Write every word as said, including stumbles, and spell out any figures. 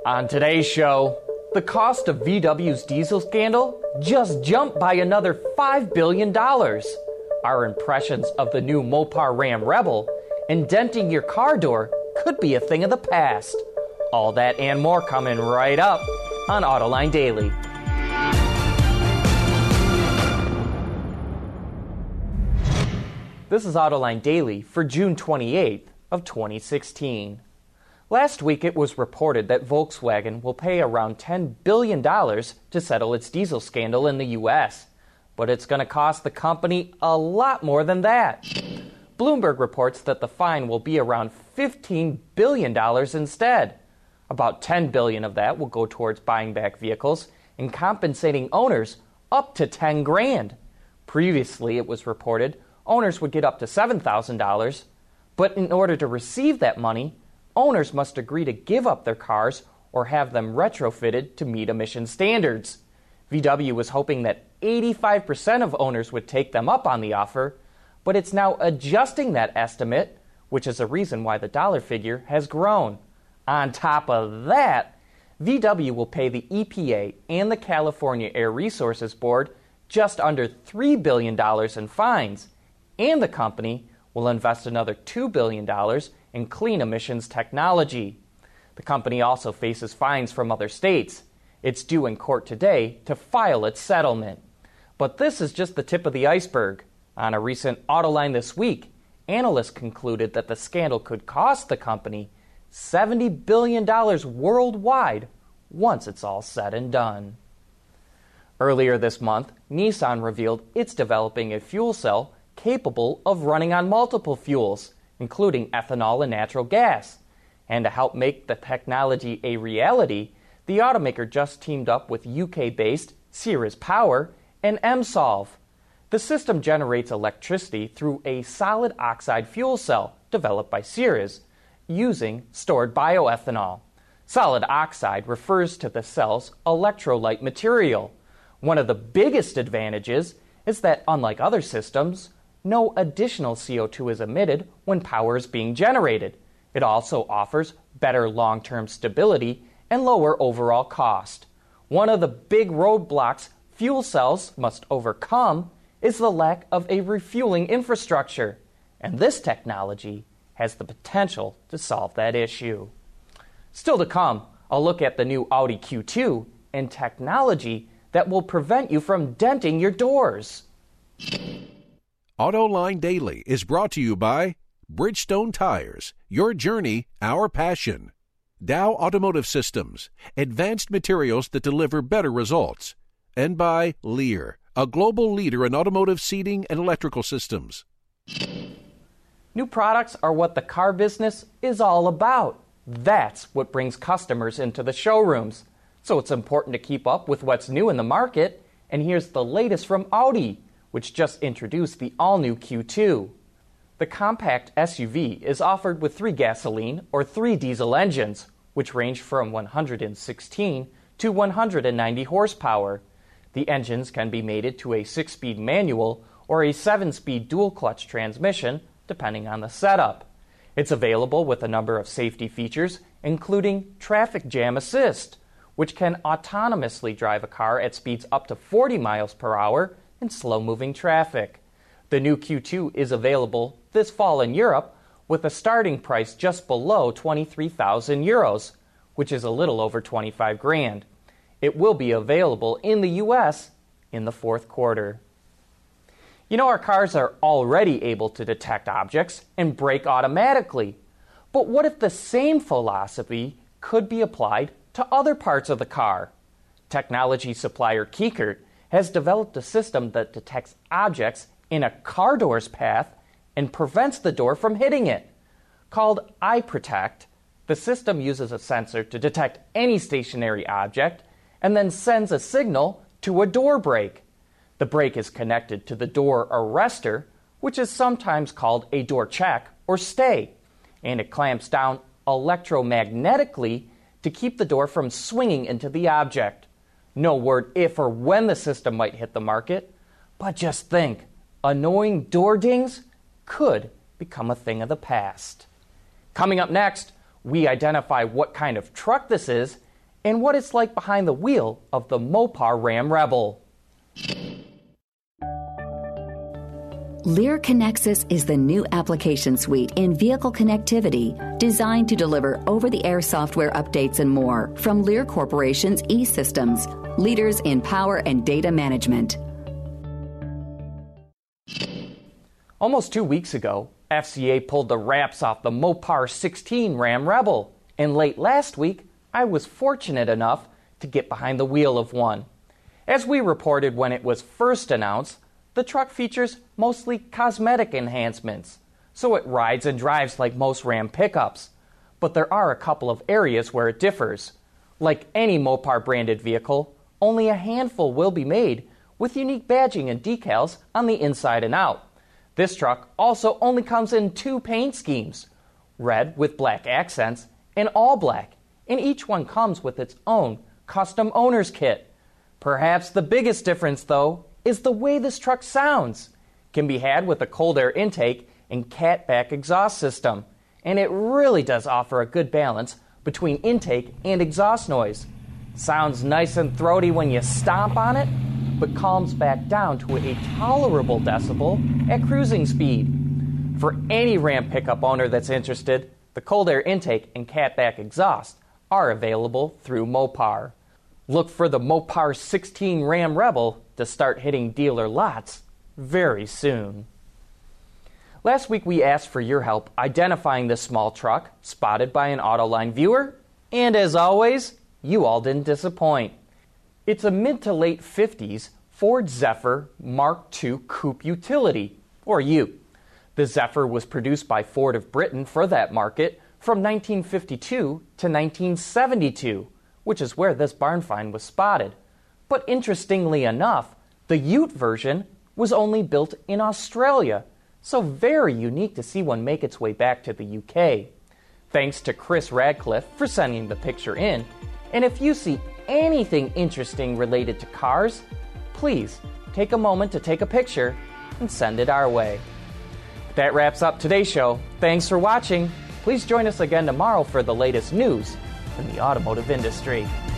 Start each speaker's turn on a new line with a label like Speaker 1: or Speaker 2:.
Speaker 1: On today's show, the cost of V W's diesel scandal just jumped by another five billion dollars. Our impressions of the new Mopar Ram Rebel and denting your car door could be a thing of the past. All that and more coming right up on Autoline Daily. This is Autoline Daily for June twenty-eighth of twenty sixteen. Last week it was reported that Volkswagen will pay around ten billion dollars to settle its diesel scandal in the U S, but it's going to cost the company a lot more than that. Bloomberg reports that the fine will be around fifteen billion dollars instead. About ten billion dollars of that will go towards buying back vehicles and compensating owners up to ten grand. Previously, it was reported owners would get up to seven thousand dollars, but in order to receive that money, owners must agree to give up their cars or have them retrofitted to meet emission standards. V W was hoping that eighty-five percent of owners would take them up on the offer, but it's now adjusting that estimate, which is a reason why the dollar figure has grown. On top of that, V W will pay the E P A and the California Air Resources Board just under three billion dollars in fines, and the company will invest another two billion dollars in clean emissions technology. The company also faces fines from other states. It's due in court today to file its settlement. But this is just the tip of the iceberg. On a recent Autoline This Week, analysts concluded that the scandal could cost the company seventy billion dollars worldwide once it's all said and done. Earlier this month, Nissan revealed it's developing a fuel cell capable of running on multiple fuels, including ethanol and natural gas. And to help make the technology a reality, the automaker just teamed up with U K-based Ceres Power and EmSolve. The system generates electricity through a solid oxide fuel cell developed by Ceres using stored bioethanol. Solid oxide refers to the cell's electrolyte material. One of the biggest advantages is that, unlike other systems, no additional C O two is emitted when power is being generated. It also offers better long-term stability and lower overall cost. One of the big roadblocks fuel cells must overcome is the lack of a refueling infrastructure, and this technology has the potential to solve that issue. Still to come, I'll look at the new Audi Q two and technology that will prevent you from denting your doors.
Speaker 2: Autoline Daily is brought to you by Bridgestone Tires, your journey, our passion. Dow Automotive Systems, advanced materials that deliver better results. And by Lear, a global leader in automotive seating and electrical systems.
Speaker 1: New products are what the car business is all about. That's what brings customers into the showrooms. So it's important to keep up with what's new in the market. And here's the latest from Audi, which just introduced the all-new Q two. The compact S U V is offered with three gasoline or three diesel engines, which range from one hundred sixteen to one hundred ninety horsepower. The engines can be mated to a six-speed manual or a seven-speed dual-clutch transmission, depending on the setup. It's available with a number of safety features, including traffic jam assist, which can autonomously drive a car at speeds up to forty miles per hour in slow-moving traffic. The new Q two is available this fall in Europe with a starting price just below twenty-three thousand euros, which is a little over twenty-five grand. It will be available in the U S in the fourth quarter. You know, our cars are already able to detect objects and brake automatically. But what if the same philosophy could be applied to other parts of the car? Technology supplier Kiekert has developed a system that detects objects in a car door's path and prevents the door from hitting it. Called iProtect, the system uses a sensor to detect any stationary object and then sends a signal to a door brake. The brake is connected to the door arrestor, which is sometimes called a door check or stay, and it clamps down electromagnetically to keep the door from swinging into the object. No word if or when the system might hit the market, but just think, annoying door dings could become a thing of the past. Coming up next, we identify what kind of truck this is and what it's like behind the wheel of the Mopar Ram Rebel.
Speaker 3: Lear Connexus is the new application suite in vehicle connectivity designed to deliver over-the-air software updates and more from Lear Corporation's E-Systems, leaders in power and data management.
Speaker 1: Almost two weeks ago, F C A pulled the wraps off the Mopar sixteen Ram Rebel, and late last week, I was fortunate enough to get behind the wheel of one. As we reported when it was first announced, the truck features mostly cosmetic enhancements, so it rides and drives like most Ram pickups. But there are a couple of areas where it differs. Like any Mopar branded vehicle, only a handful will be made with unique badging and decals on the inside and out. This truck also only comes in two paint schemes, red with black accents and all black, and each one comes with its own custom owner's kit. Perhaps the biggest difference, though, is the way this truck sounds. It can be had with a cold air intake and catback exhaust system, and it really does offer a good balance between intake and exhaust noise. Sounds nice and throaty when you stomp on it, but calms back down to a tolerable decibel at cruising speed. For any Ram pickup owner that's interested, the cold air intake and catback exhaust are available through Mopar. Look for the Mopar sixteen Ram Rebel to start hitting dealer lots very soon. Last week we asked for your help identifying this small truck spotted by an Autoline viewer, and as always, you all didn't disappoint. It's a mid to late fifties Ford Zephyr Mark two Coupe Utility, or U. The Zephyr was produced by Ford of Britain for that market from nineteen fifty-two to nineteen seventy-two, which is where this barn find was spotted. But interestingly enough, the Ute version was only built in Australia, so very unique to see one make its way back to the U K. Thanks to Chris Radcliffe for sending the picture in, and if you see anything interesting related to cars, please take a moment to take a picture and send it our way. That wraps up today's show. Thanks for watching. Please join us again tomorrow for the latest news in the automotive industry.